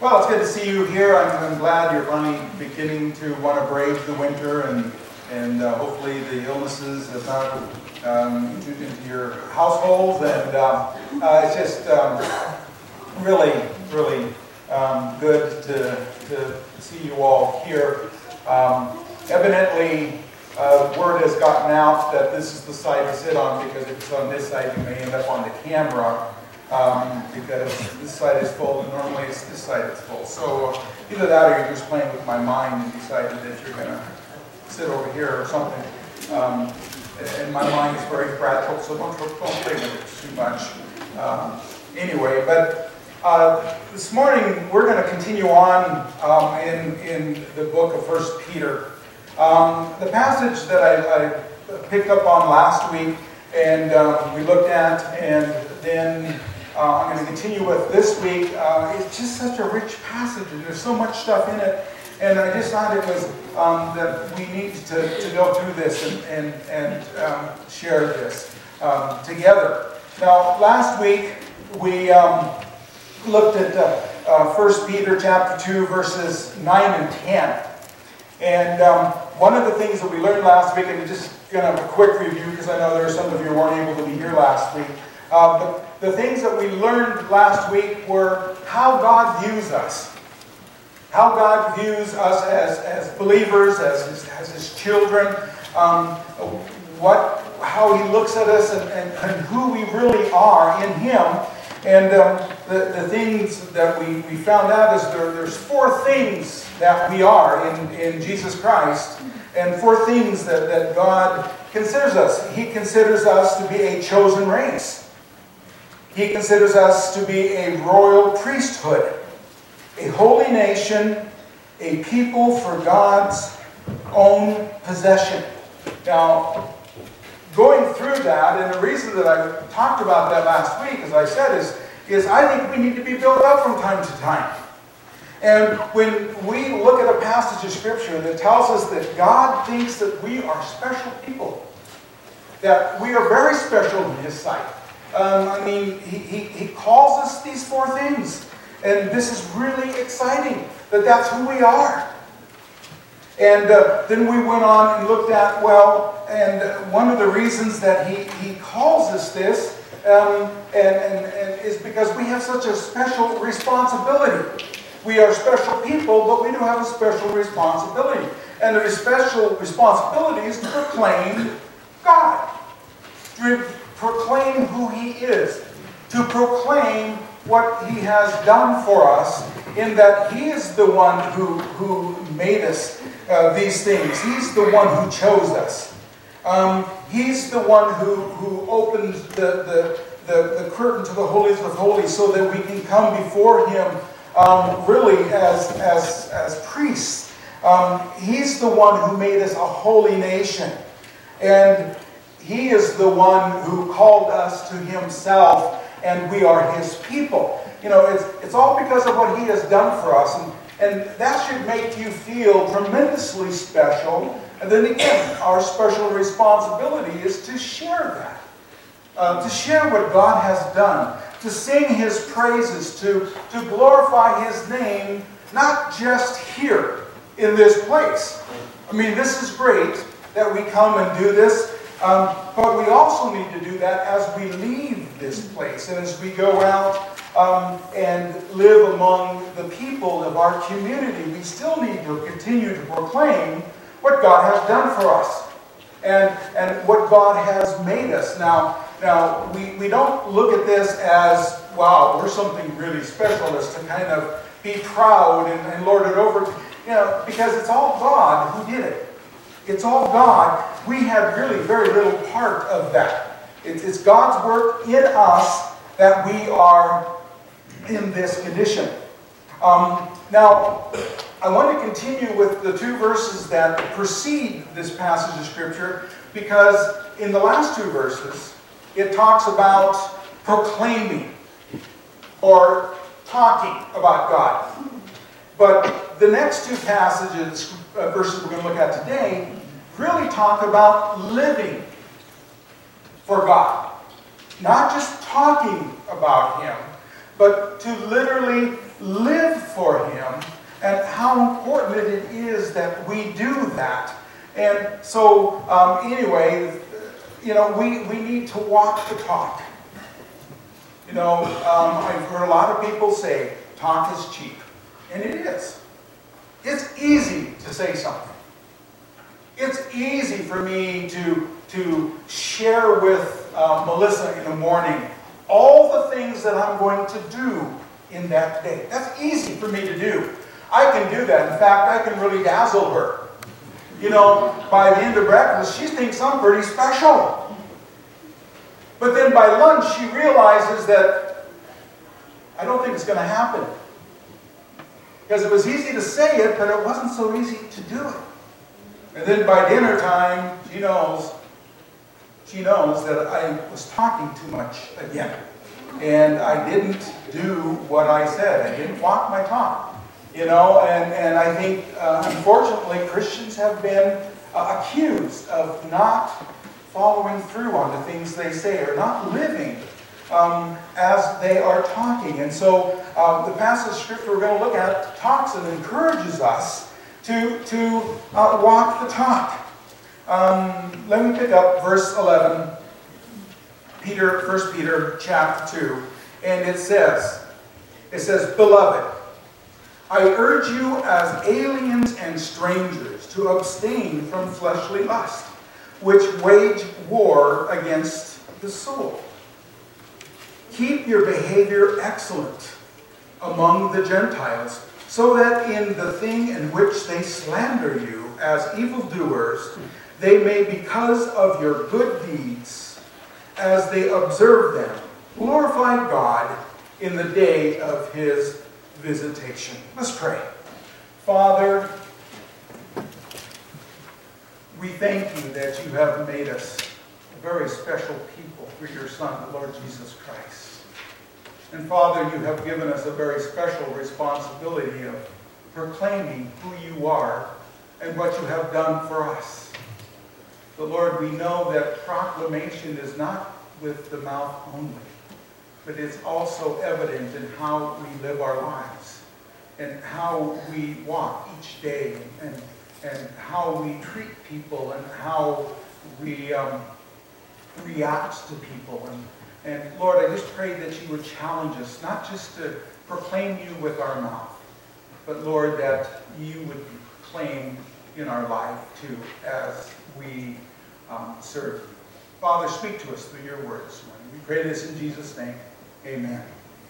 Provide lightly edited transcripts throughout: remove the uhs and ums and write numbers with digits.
Well, it's good to see you here. I'm glad you're finally beginning to want to brave the winter, and hopefully the illnesses have not entered into your households. And it's just really good to see you all here. Evidently, word has gotten out that this is the side to sit on, because if it's on this side, you may end up on the camera. Because this side is full and normally it's this side that's full. So either that or you're just playing with my mind and decided that you're going to sit over here or something. And my mind is very fragile, so don't play with it too much. Anyway, but this morning we're going to continue on in the book of 1 Peter. The passage that I picked up on last week and we looked at, and then I'm going to continue with this week. It's just such a rich passage, and there's so much stuff in it. And I just thought it was that we need to go through this and share this together. Now, last week we looked at 1 Peter chapter 2, verses 9 and 10. And one of the things that we learned last week, and just going to have a quick review because I know there are some of you who weren't able to be here last week. But the things that we learned last week were how God views us. How God views us as believers, as His children. How He looks at us and who we really are in Him. And the things that we found out is there's 4 things that we are in Jesus Christ. And 4 things that God considers us. He considers us to be a chosen race. He considers us to be a royal priesthood, a holy nation, a people for God's own possession. Now, going through that, and the reason that I talked about that last week, as I said, is I think we need to be built up from time to time. And when we look at a passage of Scripture that tells us that God thinks that we are special people, that we are very special in His sight. He calls us these 4 things. And this is really exciting, that that's who we are. And then we went on and looked at, and one of the reasons that He calls us this and is because we have such a special responsibility. We are special people, but we do have a special responsibility. And the special responsibility is to proclaim God. To proclaim who He is. To proclaim what He has done for us, in that He is the one who made us these things. He's the one who chose us. He's the one who opened the curtain to the holies of holies so that we can come before Him really as priests. He's the one who made us a holy nation. And He is the one who called us to Himself, and we are His people. You know, it's all because of what He has done for us, and that should make you feel tremendously special. And then again, our special responsibility is to share that. To share what God has done. To sing His praises, to glorify His name, not just here in this place. I mean, this is great that we come and do this, but we also need to do that as we leave this place and as we go out and live among the people of our community. We still need to continue to proclaim what God has done for us and what God has made us. Now we don't look at this as, wow, we're something really special, as to kind of be proud and lord it over, because it's all God who did it. It's all God. We have really very little part of that. It's God's work in us that we are in this condition. Now, I want to continue with the 2 verses that precede this passage of Scripture, because in the last 2 verses, it talks about proclaiming or talking about God. But the next 2 passages, verses we're going to look at today, really talk about living for God. Not just talking about Him, but to literally live for and how important it is that we do that. And so, anyway, we need to walk the talk. I've heard a lot of people say, talk is cheap. And it is. It's easy to say something. It's easy for me to share with Melissa in the morning all the things that I'm going to do in that day. That's easy for me to do. I can do that. In fact, I can really dazzle her. By the end of breakfast, she thinks I'm pretty special. But then by lunch, she realizes that I don't think it's going to happen. Because it was easy to say it, but it wasn't so easy to do it. And then by dinner time, she knows that I was talking too much again. And I didn't do what I said. I didn't walk my talk. And I think, unfortunately, Christians have been accused of not following through on the things they say, or not living as they are talking. And so the passage of Scripture we're going to look at talks and encourages us to walk the talk. Let me pick up verse 11, 1 Peter chapter 2, and it says, Beloved, I urge you as aliens and strangers to abstain from fleshly lust, which wage war against the soul. Keep your behavior excellent among the Gentiles, so that in the thing in which they slander you as evildoers, they may, because of your good deeds, as they observe them, glorify God in the day of His visitation. Let's pray. Father, we thank you that you have made us a very special people through your Son, the Lord Jesus Christ. And Father, you have given us a very special responsibility of proclaiming who you are and what you have done for us. But Lord, we know that proclamation is not with the mouth only, but it's also evident in how we live our lives and how we walk each day and how we treat people and how we react to people. And Lord, I just pray that you would challenge us, not just to proclaim you with our mouth, but Lord, that you would be proclaimed in our life too as we serve you. Father, speak to us through your words. We pray this in Jesus' name. Amen.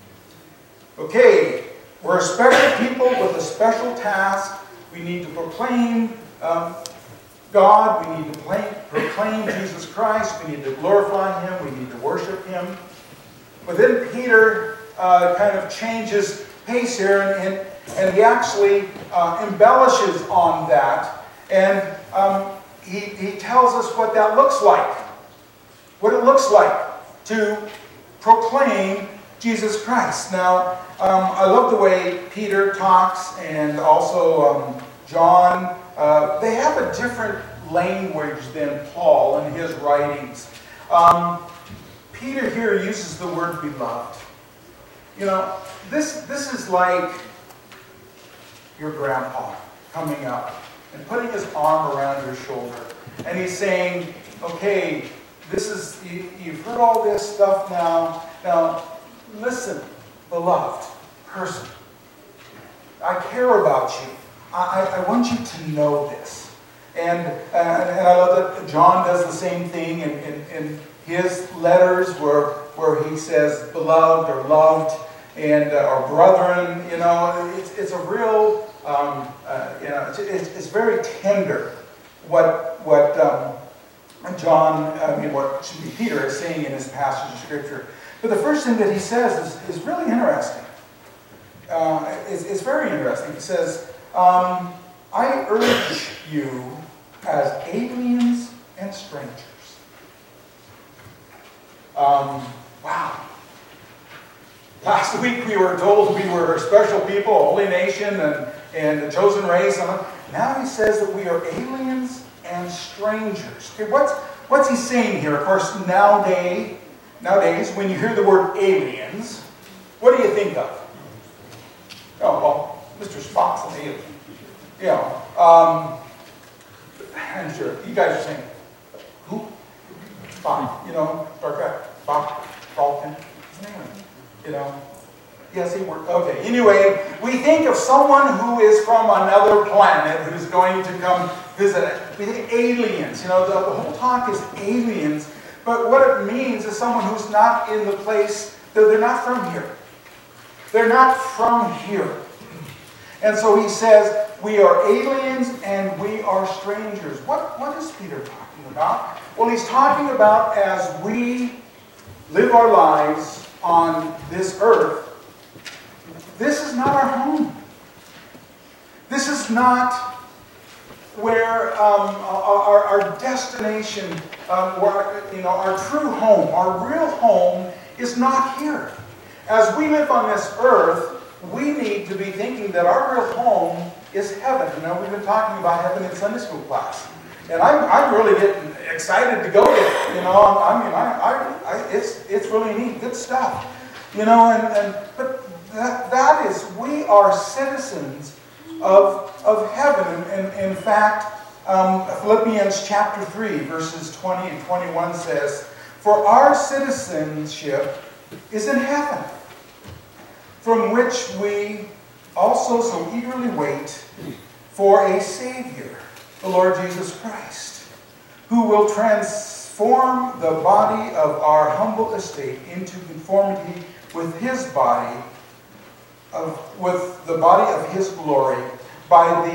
Okay, we're a special people with a special task. We need to proclaim God. We need to proclaim Jesus Christ. We need to glorify Him. We need to worship Him. But then Peter kind of changes pace here, and he actually embellishes on that. And he tells us what that looks like. What it looks like to proclaim Jesus Christ. Now, I love the way Peter talks, and also John. They have a different language than Paul in his writings. Peter here uses the word beloved. This is like your grandpa coming up and putting his arm around your shoulder. And he's saying, okay, you've heard all this stuff now. Now, listen, beloved person. I care about you. I want you to know this. And I love that John does the same thing in his letters where he says beloved or loved and or brethren. It's a real it's very tender what Peter is saying in this passage of Scripture. But the first thing that he says is really interesting. It's very interesting. He says, I urge you as aliens and strangers. Wow. Last week we were told we were a special people, a holy nation, and a chosen race. Now he says that we are aliens and strangers. Okay, what's he saying here? Of course, nowadays, when you hear the word aliens, what do you think of? Oh, well, Mr. Spock's an alien. You know, and sure, you guys are saying, who? Spock, you know, Star Trek, Spock, Dalton, his name, you know. Yes, he worked. Okay, anyway, we think of someone who is from another planet who's going to come visit it. We think aliens, you know, the whole talk is aliens, but what it means is someone who's not in the place, they're not from here. They're not from here. And so he says, we are aliens and we are strangers. What is Peter talking about? Well, he's talking about as we live our lives on this earth, this is not our home. This is not where our destination, where, you know, our true home, our real home is not here. As we live on this earth, we need to be thinking that our real home is heaven. You know, we've been talking about heaven in Sunday school class. And I'm really getting excited to go there. You know, it's really neat, good stuff. You know, but that is, we are citizens of heaven. And in fact, Philippians chapter 3, verses 20 and 21 says, for our citizenship is in heaven, from which we also so eagerly wait for a Savior, the Lord Jesus Christ, who will transform the body of our humble estate into conformity with His body, with the body of His glory, by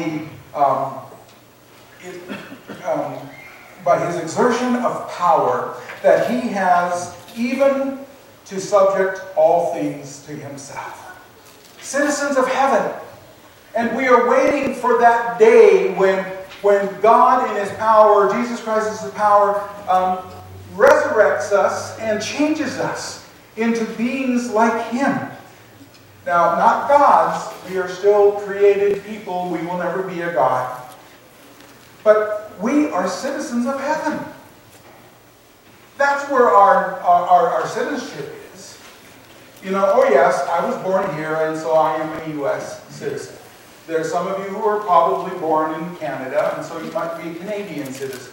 His exertion of power that He has, even to subject all things to Himself. Citizens of heaven. And we are waiting for that day when God in His power, Jesus Christ in His power, resurrects us and changes us into beings like Him. Now, not gods. We are still created people. We will never be a god. But we are citizens of heaven. That's where our citizenship is. You know, oh yes, I was born here, and so I am a U.S. citizen. There are some of you who are probably born in Canada, and so you might be Canadian citizens.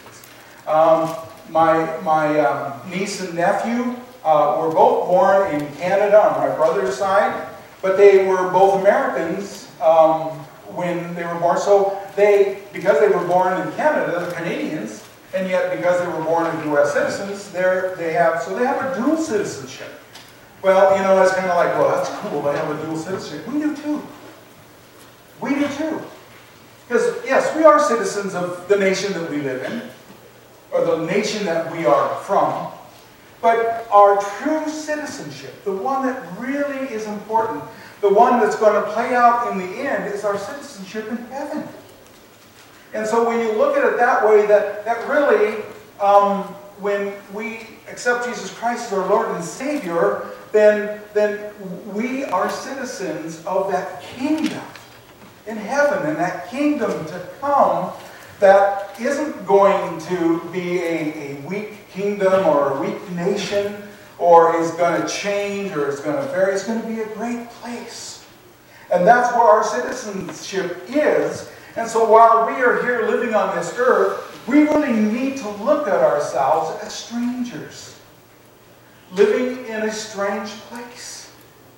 My niece and nephew were both born in Canada on my brother's side, but they were both Americans when they were born. So because they were born in Canada, they're Canadians, and yet because they were born as U.S. citizens, they have a dual citizenship. Well, you know, it's kind of like, well, that's cool, they have a dual citizenship. We do too. We do too. Because, yes, we are citizens of the nation that we live in, or the nation that we are from, but our true citizenship, the one that really is important, the one that's going to play out in the end, is our citizenship in heaven. And so when you look at it that way, that really, when we accept Jesus Christ as our Lord and Savior, then we are citizens of that kingdom in heaven, and that kingdom to come that isn't going to be a weak kingdom or a weak nation, or is going to change, or is going to vary. It's going to be a great place. And that's where our citizenship is. And so while we are here living on this earth, we really need to look at ourselves as strangers, living in a strange place,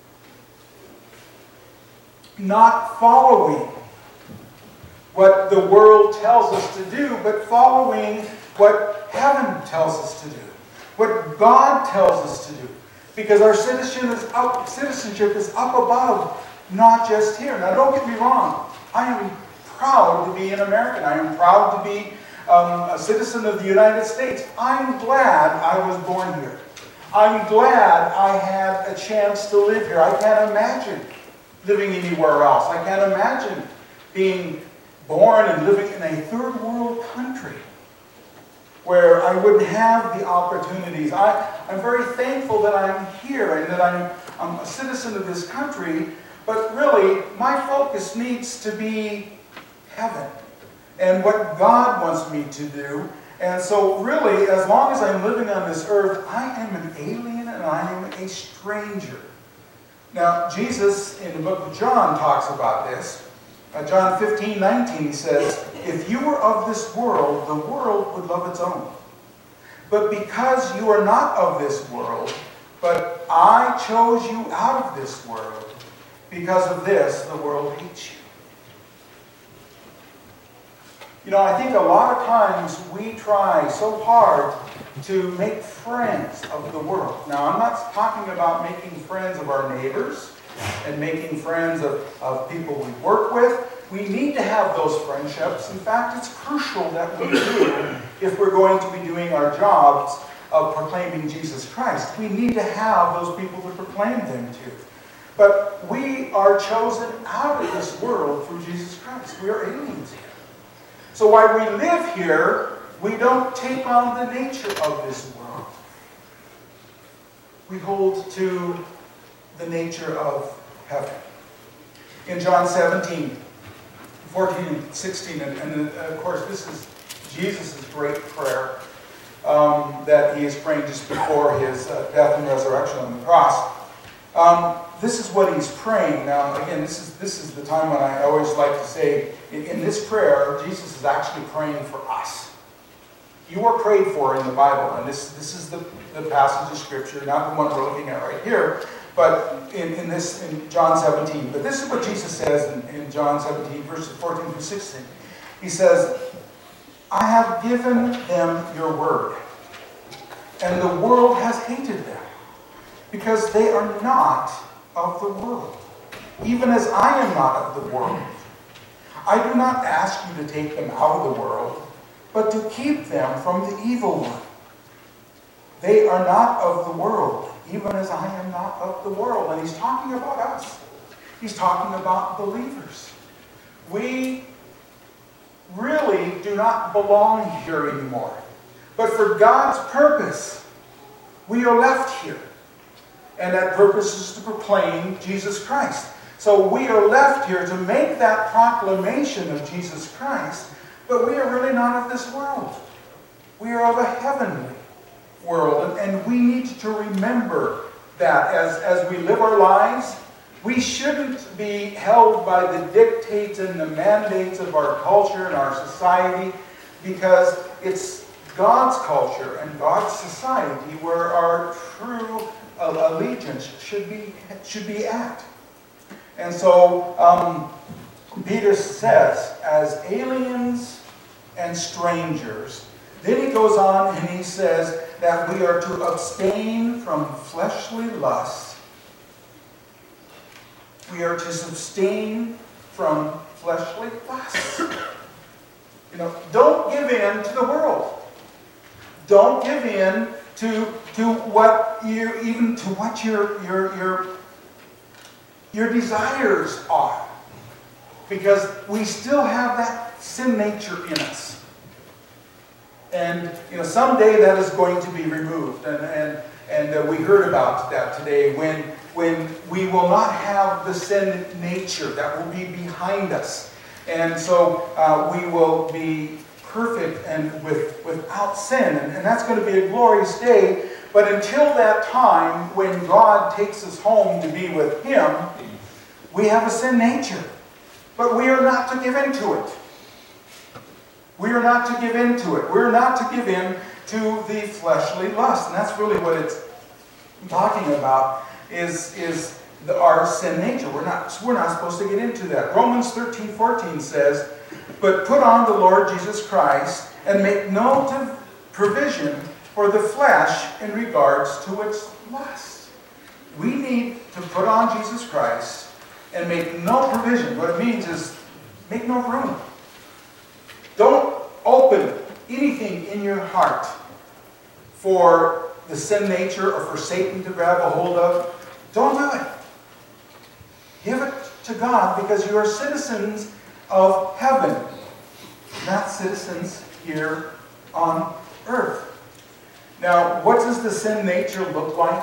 not following what the world tells us to do, but following what heaven tells us to do, what God tells us to do. Because our citizenship is up above, not just here. Now don't get me wrong, I am proud to be an American. I am proud to be a citizen of the United States. I'm glad I was born here. I'm glad I had a chance to live here. I can't imagine living anywhere else. I can't imagine being born and living in a third world country where I wouldn't have the opportunities. I'm very thankful that I'm here and that I'm a citizen of this country, but really my focus needs to be heaven and what God wants me to do. And so really, as long as I'm living on this earth, I am an alien and I am a stranger. Now, Jesus in the book of John talks about this. John 15:19, he says, "If you were of this world, the world would love its own. But because you are not of this world, but I chose you out of this world, because of this, the world hates you." You know, I think a lot of times we try so hard to make friends of the world. Now, I'm not talking about making friends of our neighbors and making friends of people we work with. We need to have those friendships. In fact, it's crucial that we do if we're going to be doing our jobs of proclaiming Jesus Christ. We need to have those people to proclaim them to. But we are chosen out of this world through Jesus Christ. We are aliens here. So while we live here, we don't take on the nature of this world. We hold to the nature of heaven. In John 17, 14 and 16, and of course this is Jesus' great prayer that he is praying just before his death and resurrection on the cross. This is what he's praying. Now, again, this is the time when I always like to say, in this prayer, Jesus is actually praying for us. You are prayed for in the Bible, and this is the passage of Scripture, not the one we're looking at right here, but in John 17. But this is what Jesus says in John 17, verses 14 through 16. He says, "I have given them your word, and the world has hated them, because they are not of the world, even as I am not of the world. I do not ask you to take them out of the world, but to keep them from the evil one. They are not of the world, even as I am not of the world." And he's talking about us. He's talking about believers. We really do not belong here anymore. But for God's purpose, we are left here. And that purpose is to proclaim Jesus Christ. So we are left here to make that proclamation of Jesus Christ, but we are really not of this world. We are of a heavenly world, and we need to remember that as we live our lives. We shouldn't be held by the dictates and the mandates of our culture and our society, because it's God's culture and God's society where our true allegiance should be at. And so Peter says, as aliens and strangers. Then he goes on and he says that we are to abstain from fleshly lusts. We are to abstain from fleshly lusts. Don't give in to the world. Don't give in to what your desires are, because we still have that sin nature in us. And someday that is going to be removed, and we heard about that today when we will not have the sin nature that will be behind us, and so we will be perfect and without sin, and that's going to be a glorious day. But until that time, when God takes us home to be with Him, we have a sin nature, but we are not to give in to it. We are not to give in to it. We're not to give in to the fleshly lust. And that's really what it's talking about, is our sin nature. We're not supposed to get into that. Romans 13:14 says, "But put on the Lord Jesus Christ, and make no provision for the flesh in regards to its lust." We need to put on Jesus Christ and make no provision. What it means is make no room. Don't open anything in your heart for the sin nature or for Satan to grab a hold of. Don't do it. Give it to God, because you are citizens of heaven, not citizens here on earth. Now, what does the sin nature look like?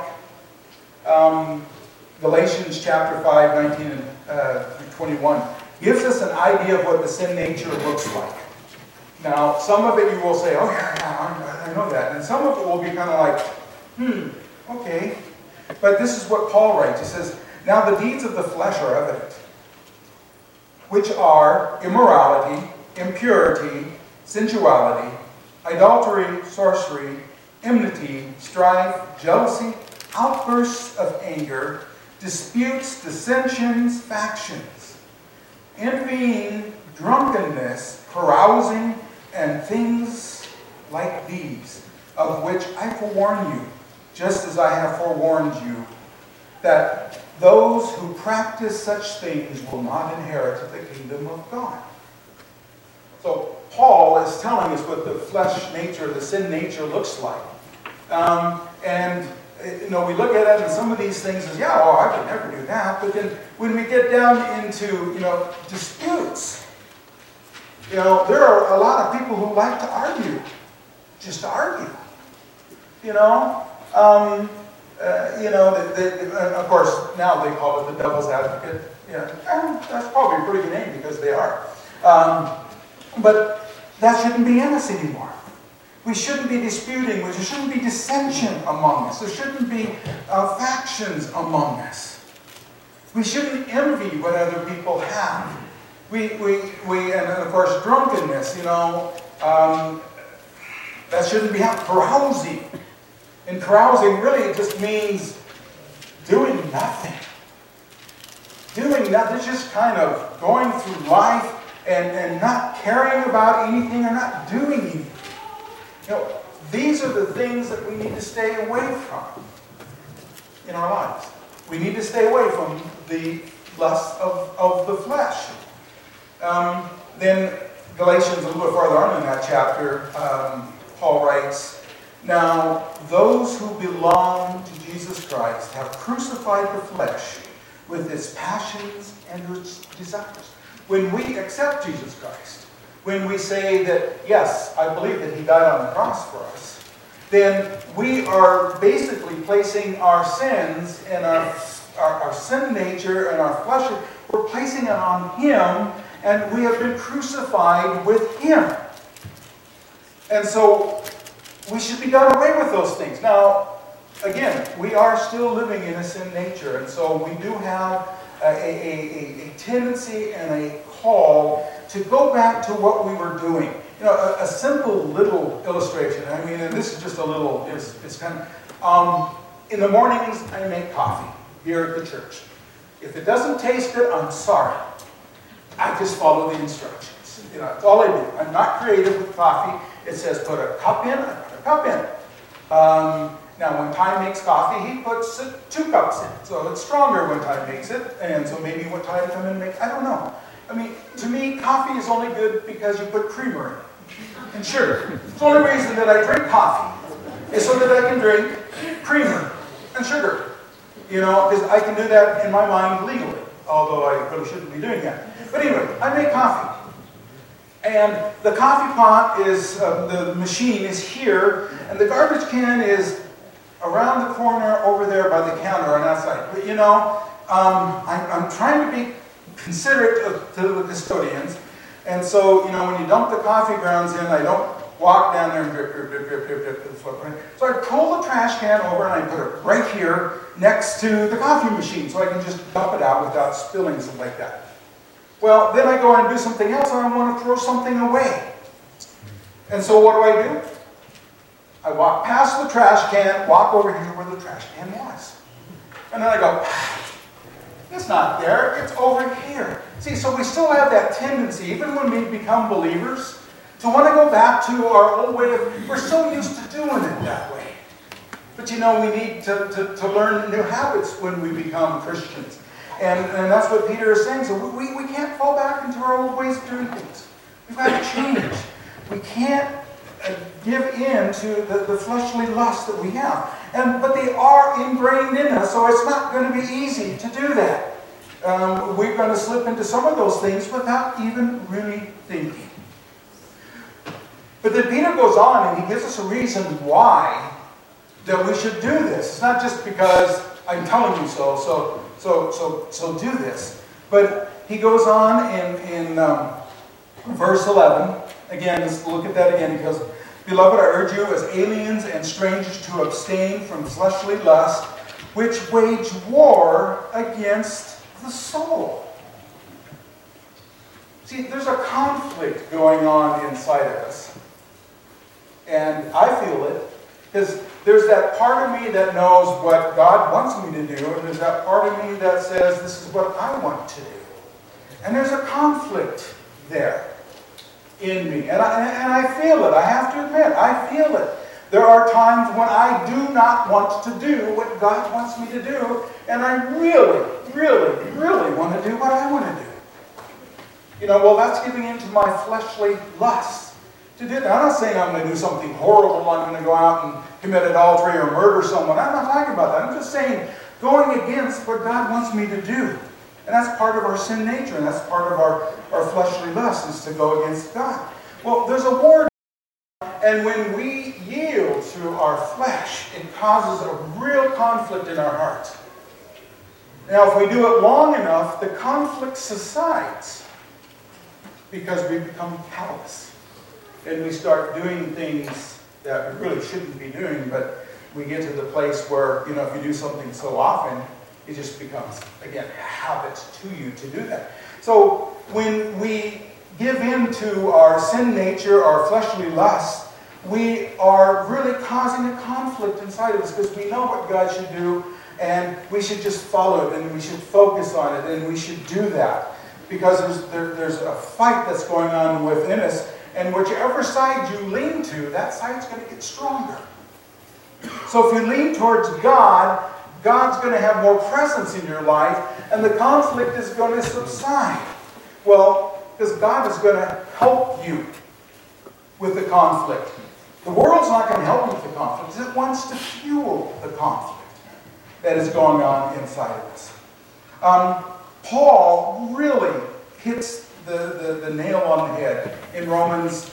Galatians chapter 5, 19 and 21 gives us an idea of what the sin nature looks like. Now, some of it you will say, "Oh yeah, I know that." And some of it will be kind of like, okay. But this is what Paul writes. He says, "Now the deeds of the flesh are evident, which are immorality, impurity, sensuality, idolatry, sorcery, enmity, strife, jealousy, outbursts of anger, disputes, dissensions, factions, envying, drunkenness, carousing, and things like these, of which I forewarn you, just as I have forewarned you, that those who practice such things will not inherit the kingdom of God. So Paul is telling us what the flesh nature, the sin nature looks like. We look at it and some of these things is, I could never do that. But then when we get down into, disputes, there are a lot of people who like to argue, just to argue. Of course, now they call it the devil's advocate. That's probably a pretty good name because they are. But that shouldn't be in us anymore. We shouldn't be disputing. There shouldn't be dissension among us. There shouldn't be factions among us. We shouldn't envy what other people have. And of course, drunkenness, that shouldn't be carousing. And carousing really, it just means doing nothing. Doing nothing, just kind of going through life and not caring about anything or not doing anything. These are the things that we need to stay away from in our lives. We need to stay away from the lust of the flesh. Then Galatians, a little bit farther on in that chapter, Paul writes, "Now those who belong to Jesus Christ have crucified the flesh with its passions and its desires." When we accept Jesus Christ, when we say that, yes, I believe that He died on the cross for us, then we are basically placing our sins and our sin nature and our flesh, we're placing it on Him, and we have been crucified with Him. And so we should be done away with those things. Now, again, we are still living in a sin nature, and so we do have a tendency and a call to go back to what we were doing. A simple little illustration. And this is just a little, it's kind of, in the mornings I make coffee here at the church. If it doesn't taste good, I'm sorry. I just follow the instructions. That's all I do. I'm not creative with coffee. It says put a cup in, I put a cup in. Now, when Ty makes coffee, he puts 2 cups in. So it's stronger when Ty makes it. And so maybe when Ty come in and make, I don't know. To me, coffee is only good because you put creamer in it and sugar. The only reason that I drink coffee is so that I can drink creamer and sugar. Because I can do that in my mind legally. Although I really shouldn't be doing that. But anyway, I make coffee. And the coffee pot is, the machine is here. And the garbage can is around the corner over there by the counter on that side. But I'm trying to be considerate to the custodians. And so, when you dump the coffee grounds in, I don't walk down there and drip to the floor. So I pull the trash can over and I put it right here next to the coffee machine so I can just dump it out without spilling something like that. Well, then I go and do something else and I want to throw something away. And so what do? I walk past the trash can, walk over here where the trash can was. And then I go, it's not there, it's over here. See, so we still have that tendency, even when we become believers, to want to go back to our old way of, we're so used to doing it that way. But we need to learn new habits when we become Christians. And that's what Peter is saying. So we can't fall back into our old ways of doing things. We've got to change. We can't give in to the fleshly lust that we have. But they are ingrained in us, so it's not going to be easy to do that. We're going to slip into some of those things without even really thinking. But then Peter goes on and he gives us a reason why that we should do this. It's not just because I'm telling you so do this. But he goes on in verse 11. Again, let's look at that again. He goes, "Beloved, I urge you as aliens and strangers to abstain from fleshly lust, which wage war against the soul." See, there's a conflict going on inside of us. And I feel it, because there's that part of me that knows what God wants me to do, and there's that part of me that says, this is what I want to do. And there's a conflict there in me. And I feel it. I have to admit, I feel it. There are times when I do not want to do what God wants me to do, and I really, really, really want to do what I want to do. You know, well, that's giving into my fleshly lust to do that. I'm not saying I'm going to do something horrible. I'm going to go out and commit adultery or murder someone. I'm not talking about that. I'm just saying going against what God wants me to do. And that's part of our sin nature, and that's part of our fleshly lust, is to go against God. Well, there's a war. And when we yield to our flesh, it causes a real conflict in our hearts. Now, if we do it long enough, the conflict subsides because we become callous. And we start doing things that we really shouldn't be doing, but we get to the place where, you know, if you do something so often, it just becomes, again, a habit to you to do that. So when we give in to our sin nature, our fleshly lust, we are really causing a conflict inside of us because we know what God should do, and we should just follow it, and we should focus on it, and we should do that. Because there's a fight that's going on within us, and whichever side you lean to, that side's going to get stronger. So if you lean towards God, God's going to have more presence in your life, and the conflict is going to subside. Well, because God is going to help you with the conflict. The world's not going to help you with the conflict. It wants to fuel the conflict that is going on inside of us. Paul really hits the nail on the head in Romans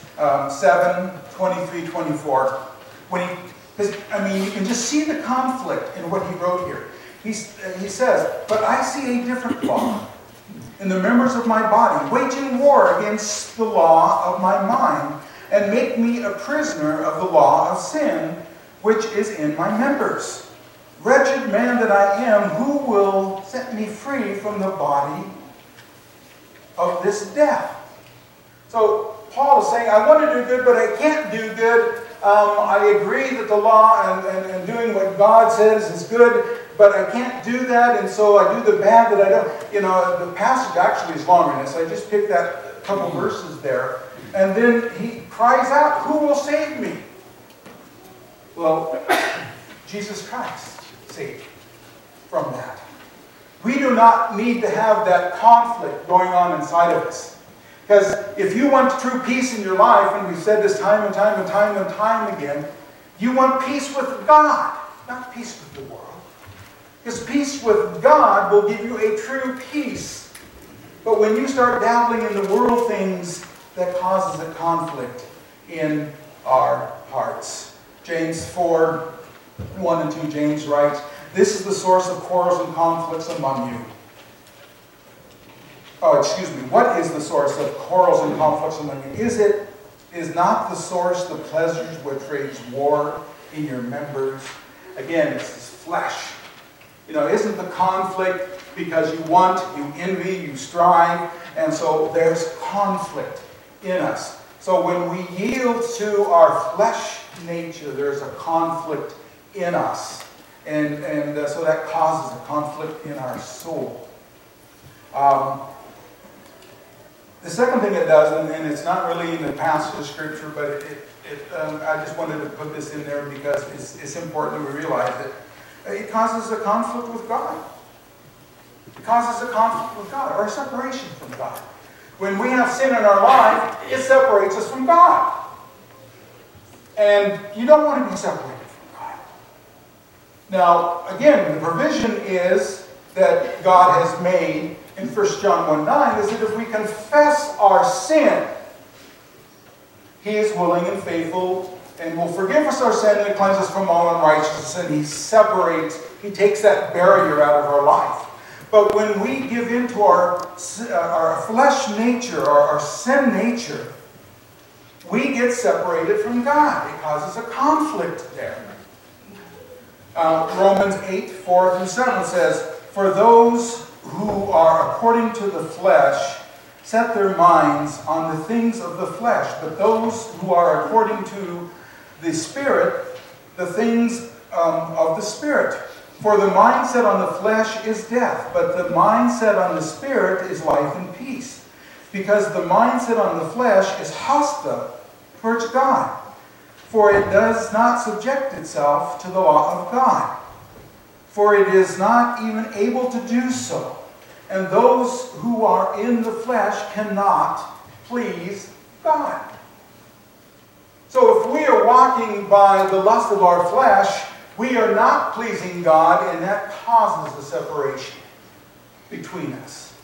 7:23-24. Because, I mean, you can just see the conflict in what he wrote here. He says, "But I see a different law in the members of my body, waging war against the law of my mind, and make me a prisoner of the law of sin, which is in my members. Wretched man that I am, who will set me free from the body of this death?" So Paul is saying, I want to do good, but I can't do good. I agree that the law and doing what God says is good, but I can't do that, and so I do the bad that I don't. You know, the passage actually is longer than this. I just picked that couple verses there. And then he cries out, "Who will save me?" Well, Jesus Christ saved from that. We do not need to have that conflict going on inside of us. Because if you want true peace in your life, and we've said this time and time and time and time again, you want peace with God, not peace with the world. Because peace with God will give you a true peace. But when you start dabbling in the world things, that causes a conflict in our hearts. James 4:1 and 2, James writes, "This is the source of quarrels and conflicts among you." What is the source of quarrels and conflicts among you? Is not the source the pleasures which wage war in your members? Again, it's this flesh. You know, isn't the conflict because you want, you envy, you strive, and so there's conflict in us. So when we yield to our flesh nature, there's a conflict in us. And so that causes a conflict in our soul. The second thing it does, and it's not really in the passage of Scripture, but I just wanted to put this in there because it's important that we realize it. It causes a conflict with God. It causes a conflict with God, or a separation from God. When we have sin in our life, it separates us from God. And you don't want to be separated from God. Now, again, the provision is that God has made in 1 John 1:9 is that if we confess our sin, He is willing and faithful and will forgive us our sin and cleanse us from all unrighteousness. And He takes that barrier out of our life. But when we give in to our flesh nature, our sin nature, we get separated from God. It causes a conflict there. Romans 8:4-7 says, "For those who are according to the flesh set their minds on the things of the flesh, but those who are according to the Spirit, the things of the Spirit. For the mindset on the flesh is death, but the mindset on the Spirit is life and peace. Because the mindset on the flesh is hostile towards God, for it does not subject itself to the law of God, for it is not even able to do so. And those who are in the flesh cannot please God. So if we are walking by the lust of our flesh, we are not pleasing God, and that causes a separation between us.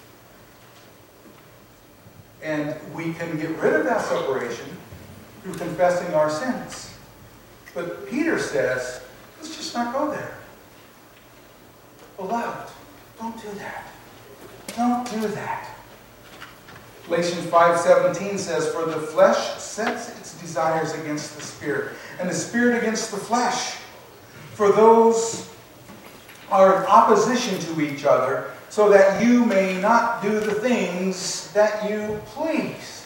And we can get rid of that separation through confessing our sins. But Peter says, let's just not go there. Beloved, don't do that. Don't do that. Galatians 5:17 says, for the flesh sets its desires against the Spirit, and the Spirit against the flesh. For those are in opposition to each other, so that you may not do the things that you please.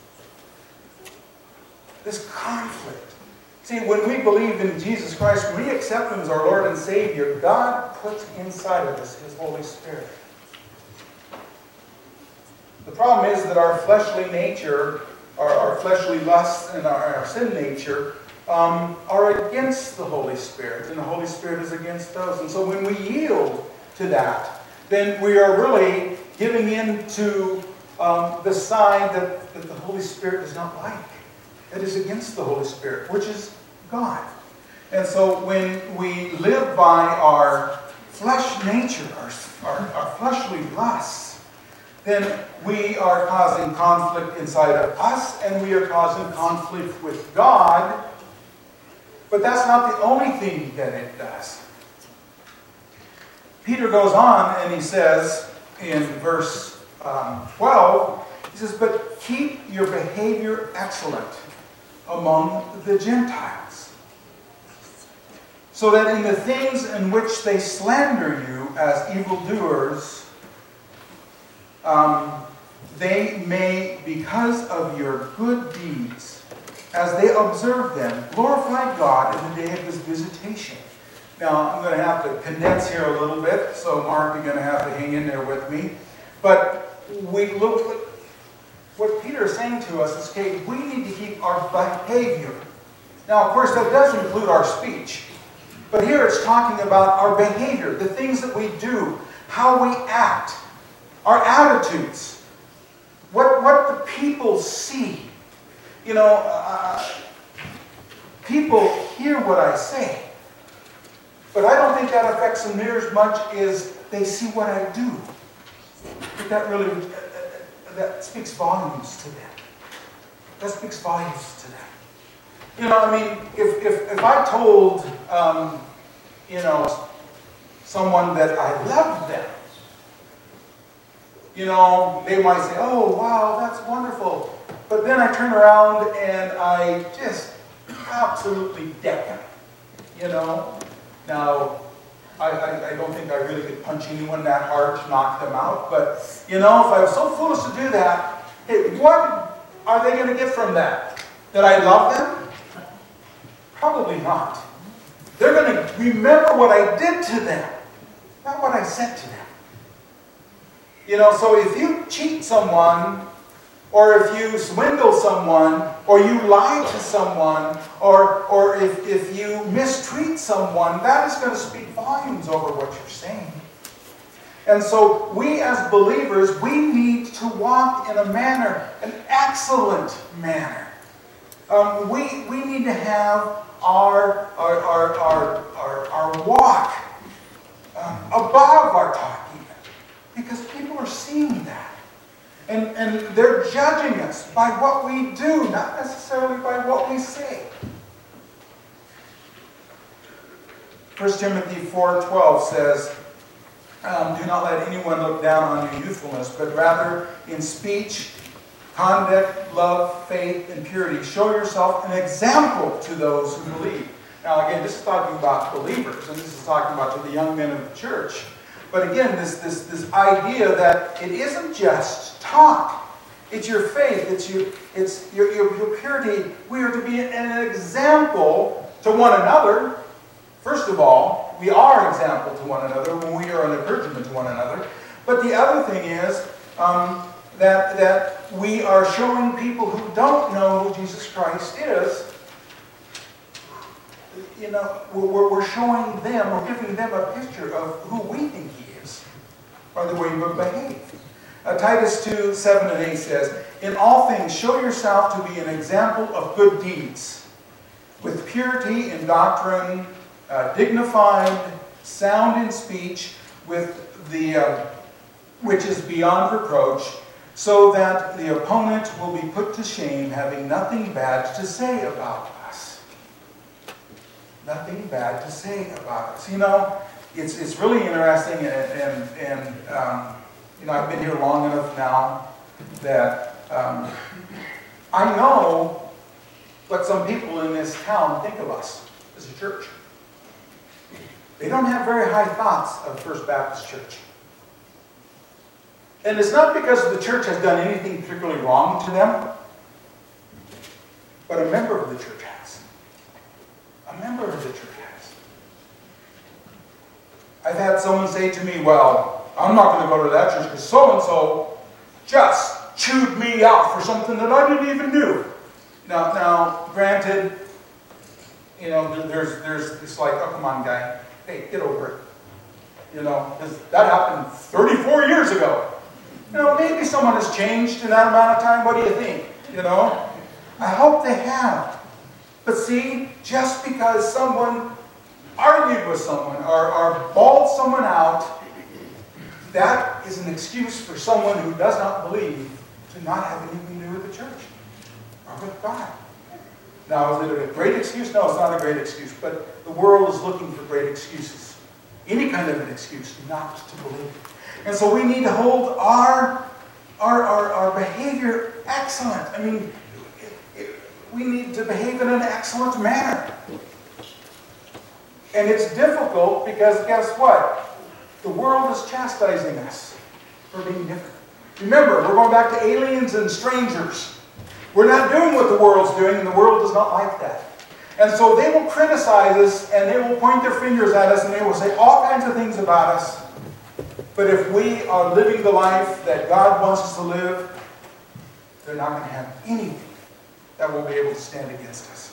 This conflict. See, when we believe in Jesus Christ, when we accept Him as our Lord and Savior, God puts inside of us His Holy Spirit. The problem is that our fleshly nature, our fleshly lusts and our sin nature are against the Holy Spirit, and the Holy Spirit is against those. And so when we yield to that, then we are really giving in to the side that the Holy Spirit does not like. It is against the Holy Spirit, which is God. And so when we live by our flesh nature, our fleshly lusts, then we are causing conflict inside of us, and we are causing conflict with God. But that's not the only thing that it does. Peter goes on and he says in verse 12, he says, but keep your behavior excellent among the Gentiles, so that in the things in which they slander you as evildoers, they may, because of your good deeds, as they observe them, glorify God in the day of His visitation. Now, I'm going to have to condense here a little bit, so Mark, you're going to have to hang in there with me. But we look at what Peter is saying to us is, okay, we need to keep our behavior. Now, of course, that does include our speech. But here it's talking about our behavior, the things that we do, how we act, our attitudes, what the people see. You know, people hear what I say, but I don't think that affects them near as much as they see what I do. But that really, that speaks volumes to them. That speaks volumes to them. You know, I mean, if I told, you know, someone that I loved them, you know, they might say, oh, wow, that's wonderful. But then I turn around and I just absolutely deck them, you know. Now, I don't think I really could punch anyone that hard to knock them out. But, you know, if I was so foolish to do that, hey, what are they going to get from that? That I love them? Probably not. They're going to remember what I did to them, not what I said to them. You know, so if you cheat someone, or if you swindle someone, or you lie to someone, or if you mistreat someone, that is going to speak volumes over what you're saying. And so we as believers, we need to walk in a manner, an excellent manner. We need to have our walk above our talk even, because people are seeing that. And they're judging us by what we do, not necessarily by what we say. 1 Timothy 4:12 says, do not let anyone look down on your youthfulness, but rather in speech, conduct, love, faith, and purity, show yourself an example to those who believe. Now again, this is talking about believers, and this is talking about to the young men of the church. But again, this idea that it isn't just talk. It's your faith. It's your purity. We are to be an example to one another. First of all, we are an example to one another when we are an encouragement to one another. But the other thing is that we are showing people who don't know who Jesus Christ is, we're showing them, we're giving them a picture of who we think He is by the way we behave. Titus 2, 7 and 8 says, "In all things show yourself to be an example of good deeds, with purity in doctrine, dignified, sound in speech, with which is beyond reproach, so that the opponent will be put to shame, having nothing bad to say about us." Nothing bad to say about us. It's really interesting, and I've been here long enough now that I know what some people in this town think of us as a church. They don't have very high thoughts of First Baptist Church. And it's not because the church has done anything particularly wrong to them, but a member of the church has. A member of the church has. I've had someone say to me, "Well, I'm not going to go to that church because so-and-so just chewed me out for something that I didn't even do." Now, granted, there's it's like, "Oh, come on, guy. Hey, get over it." Because that happened 34 years ago. Maybe someone has changed in that amount of time. What do you think? I hope they have. But see, just because someone argued with someone or bawled someone out, that is an excuse for someone who does not believe to not have anything to do with the church or with God. Now, is it a great excuse? No, it's not a great excuse. But the world is looking for great excuses. Any kind of an excuse not to believe. And so we need to hold our behavior excellent. I mean, we need to behave in an excellent manner. And it's difficult because guess what? The world is chastising us for being different. Remember, we're going back to aliens and strangers. We're not doing what the world's doing, and the world does not like that. And so they will criticize us, and they will point their fingers at us, and they will say all kinds of things about us. But if we are living the life that God wants us to live, they're not going to have anything that will be able to stand against us.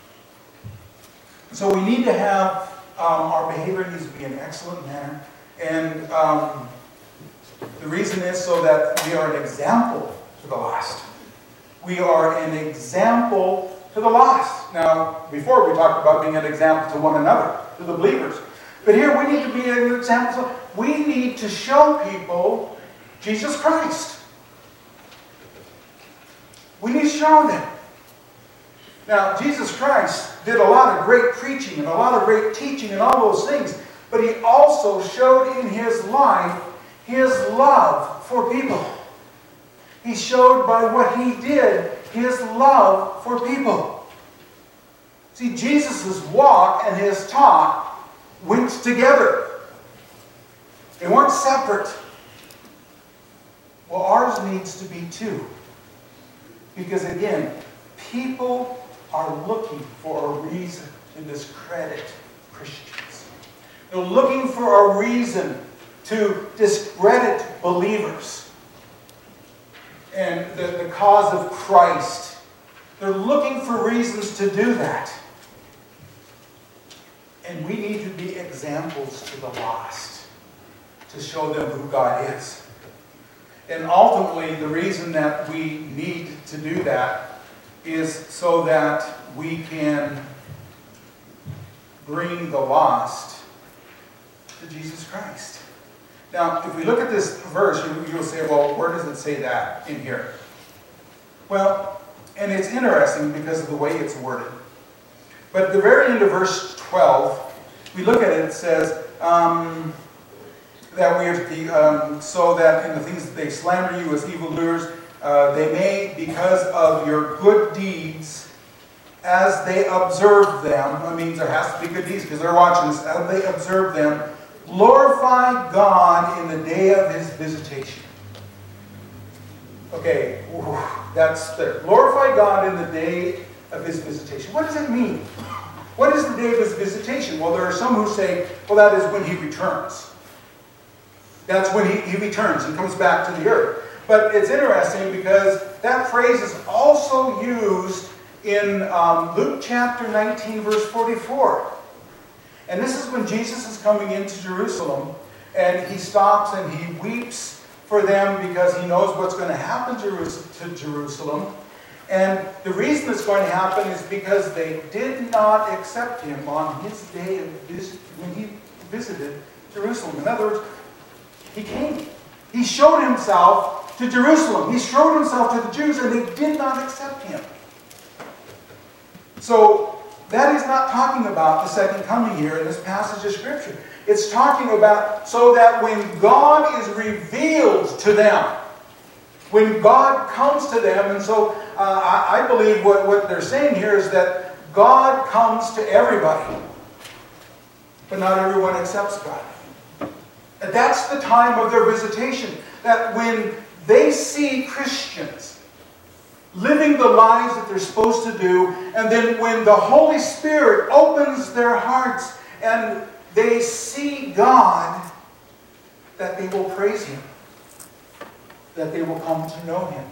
So we need to have, our behavior needs to be in an excellent manner. And the reason is so that we are an example to the lost. We are an example to the lost. Now, before we talked about being an example to one another, to the believers. But here we need to be an example. We need to show people Jesus Christ. We need to show them. Now, Jesus Christ did a lot of great preaching and a lot of great teaching and all those things. But He also showed in His life His love for people. He showed by what He did His love for people. See, Jesus' walk and His talk went together. They weren't separate. Well, ours needs to be too. Because again, people are looking for a reason to discredit Christians. They're looking for a reason to discredit believers and the cause of Christ. They're looking for reasons to do that. And we need to be examples to the lost, to show them who God is. And ultimately, the reason that we need to do that is so that we can bring the lost to Jesus Christ. Now, if we look at this verse, you'll say, well, where does it say that in here? Well, and it's interesting because of the way it's worded. But at the very end of verse 12, we look at it, it says that we are to be, so that in the things that they slander you as evildoers, they may, because of your good deeds, as they observe them, that means there has to be good deeds because they're watching this, as they observe them, glorify God in the day of His visitation. Okay, that's there. Glorify God in the day of his visitation. What does it mean? What is the day of his visitation? Well, there are some who say, well, that is when he returns. That's when he returns and comes back to the earth. But it's interesting because that phrase is also used in Luke chapter 19, verse 44. And this is when Jesus is coming into Jerusalem, and he stops and he weeps for them because he knows what's going to happen to Jerusalem. And the reason it's going to happen is because they did not accept him on his day of when he visited Jerusalem. In other words, he came. He showed himself to Jerusalem. He showed himself to the Jews, and they did not accept him. So that is not talking about the second coming here in this passage of Scripture. It's talking about so that when God is revealed to them, when God comes to them, and so I believe what they're saying here is that God comes to everybody, but not everyone accepts God. And that's the time of their visitation. That when they see Christians living the lives that they're supposed to do, and then when the Holy Spirit opens their hearts and they see God, that they will praise him, that they will come to know him.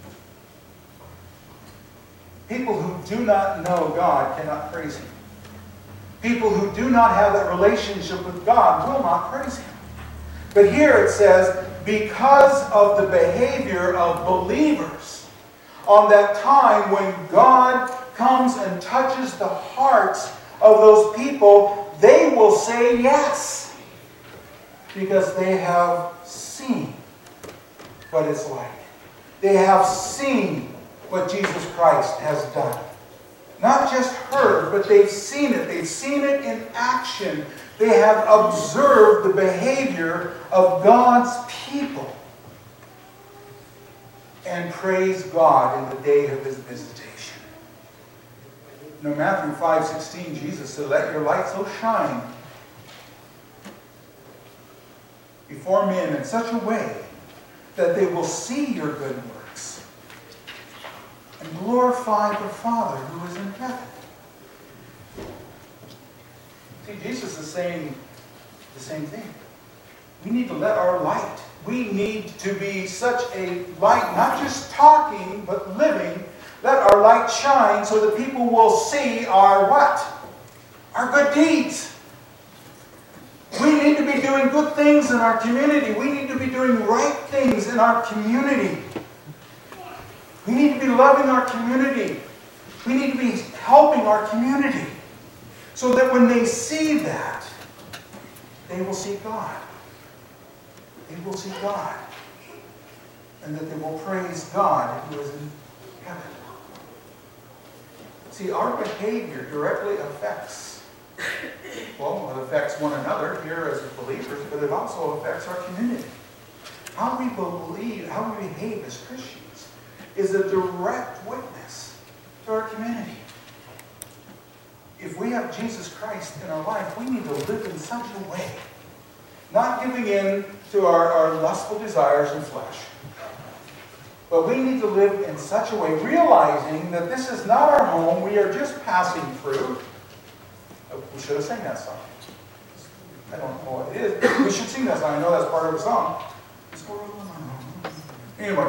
People who do not know God cannot praise him. People who do not have that relationship with God will not praise him. But here it says, because of the behavior of believers, on that time when God comes and touches the hearts of those people, they will say yes. Because they have seen what it's like. They have seen what Jesus Christ has done. Not just heard, but they've seen it. They've seen it in action. They have observed the behavior of God's people and praise God in the day of his visitation. In Matthew 5:16, Jesus said, "Let your light so shine before men in such a way that they will see your good works and glorify the Father who is in heaven." See, Jesus is saying the same thing. We need to let our light. We need to be such a light, not just talking, but living. Let our light shine so that people will see our what? Our good deeds. We need to be doing good things in our community. We need to be doing right things in our community. We need to be loving our community. We need to be helping our community. So that when they see that, they will see God. They will see God. And that they will praise God who is in heaven. See, our behavior directly affects, well, it affects one another here as believers, but it also affects our community. How we believe, how we behave as Christians is a direct witness to our community. If we have Jesus Christ in our life, we need to live in such a way, not giving in to our lustful desires and flesh, but we need to live in such a way, realizing that this is not our home, we are just passing through. We should have sang that song. I don't know what it is. We should sing that song. I know that's part of the song. Anyway,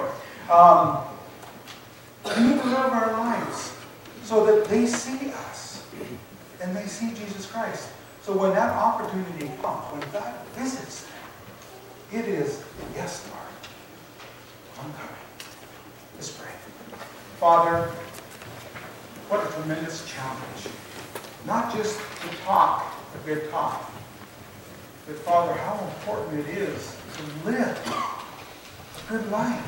we need to live our lives so that they see us. And they see Jesus Christ. So when that opportunity comes, when God visits them, it is, yes, Lord, I'm coming. Let's pray. Father, what a tremendous challenge. Not just to talk a good talk, but Father, how important it is to live a good life.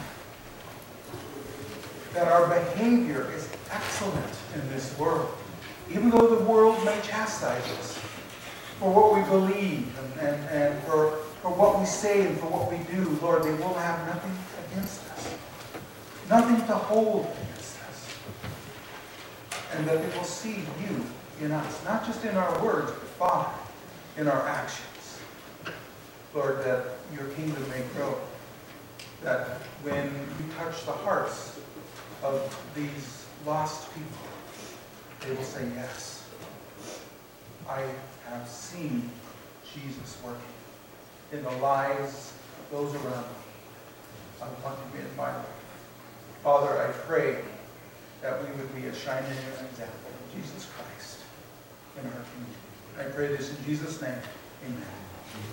That our behavior is excellent in this world. Even though the world may chastise us for what we believe and for what we say and for what we do, Lord, they will have nothing against us. Nothing to hold against us. And that they will see you in us, not just in our words, but Father, in our actions. Lord, that your kingdom may grow that when you touch the hearts of these lost people, they will say, yes, I have seen Jesus working in the lives of those around me. I want him in my life. Father, I pray that we would be a shining example of Jesus Christ in our community. I pray this in Jesus' name. Amen.